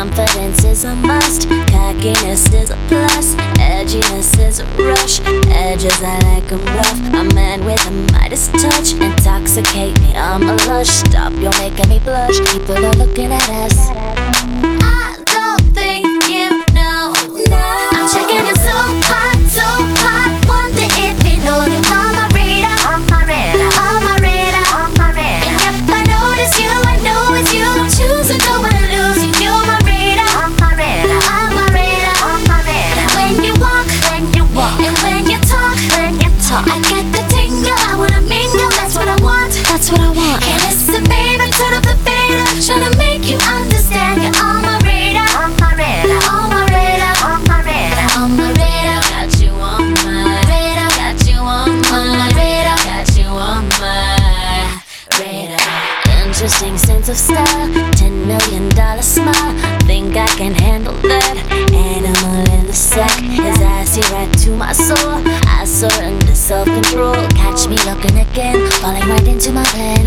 Confidence is a must, cockiness is a plus, edginess is a rush, edges I like 'em rough. A man with a Midas touch, intoxicate me, I'm a lush. Stop, you're making me blush, people are looking at us. I don't think you know, no. I'm checking it so hot, so hot. Wonder if you know you're on my radar, on my radar, on my radar, on my radar. And if I notice you, I know it's you. Don't choose or don't wanna lose you. You're my radar, on my radar, on my radar, on my radar. When you walk, and when you talk, I get the tingle. I wanna mingle, that's what I want, that's what I want. And listen, baby, turn up the fader, tryna make you understand. You're on my radar, on my radar, on my radar, on my radar, on my radar. Got you on my radar, got you on my radar, got you on my radar. Interesting sense of style, $10 million smile. Think I can handle that? Animal in the sack, his eyes see right to my soul. I surrender self-control. Catch me looking again, falling right into my plan.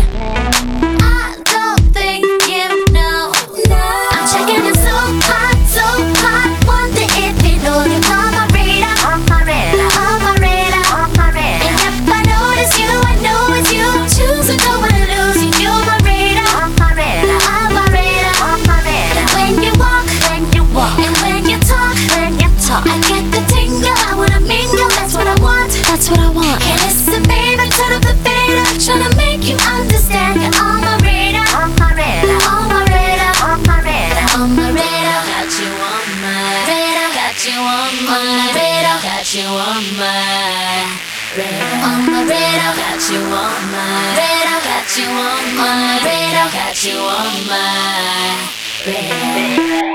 I don't think you know, no. I'm checking it so hot, so hot. Wonder if you know you're on my radar, on my radar, on my radar, on my radar. And if I notice you, I know it's you. Don't choose or don't wanna lose you. You're my radar, on my radar, on my radar, on my radar. When you walk, and when you talk, I get the tingle. I wanna mingle, that's what I want, that's what I want. And listen, baby, turn up the fader, tryna make you understand. You're on my radar, on my radar, on my radar, on my radar, on my radar. Got you on my radar, got you on my radar, got you on my radar, on my radar. Got you on my radar, got you on my radar, got you on my radar.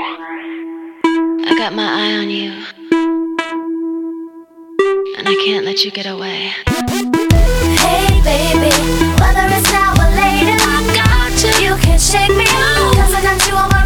I got my eye on you, and I can't let you get away. Hey baby, whether it's now or later, I got you. You can't shake me, 'cause I got you on my